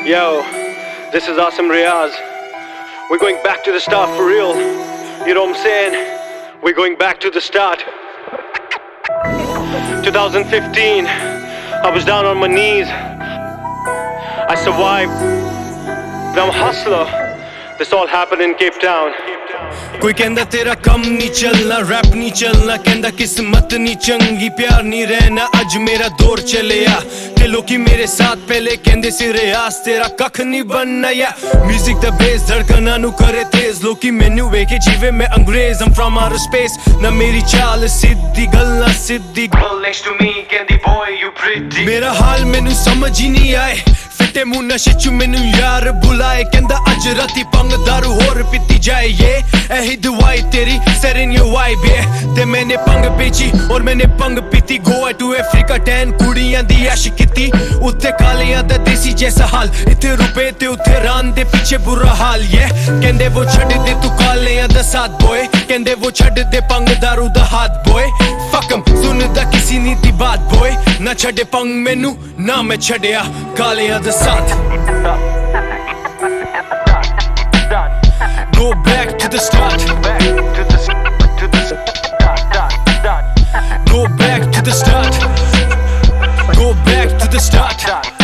Yo, this is Asim Riaz. We're going back to the start for real. You know what I'm saying? We're going back to the start. 2015, I was down on my knees. I survived. I'm a hustler. This all happened in Cape Town. कोई कहंदा तेरा कम नहीं चलना, rap नहीं चलना, कहंदा किस्मत नहीं चंगी, प्यार नहीं रहना, अज मेरा दौर चलिया ते लोकी मेरे साथ पहले कहंदे सी रियाज तेरा कख नहीं बनना या म्यूजिक दा बेस धड़कना नु करे तेज लोकी मैनू वेखे जीवे मैं अंग्रेज I'm from outer space ना मेरी चाल सिद्धी गल्ला सिद्धी girl next to me कहंदी boy you pretty मेरा हाल मैनू समझ ही नहीं आए फिटे मुंह नशे च मैनू यार बुलाए कहंदा अज राती पंग दारू होर पीती जाए ये एही दवाई तेरी set in your vibe yeah ते मैंने पंग बेची और मैंने पंग पीती गोवा टू अफ्रीका 10 कुड़ियां दी ऐश कीती उत्थे कालियां दा देसी जैसा हाल इत्थे रुपए ते उत्थे रान दे पीछे बुरा हाल ये कहंदे वो छड्ड दे तू कालियां दा साथ बॉय कहंदे वो छड्ड दे पंग दारू दा हाथ बॉय fuck 'em सुनदा किसी नी दी बात बॉय ना छड्डे पंग मैनू ना मैं छड्डिया कालियां दा साथ Go back to the start. Go back to the start. Go back to the start.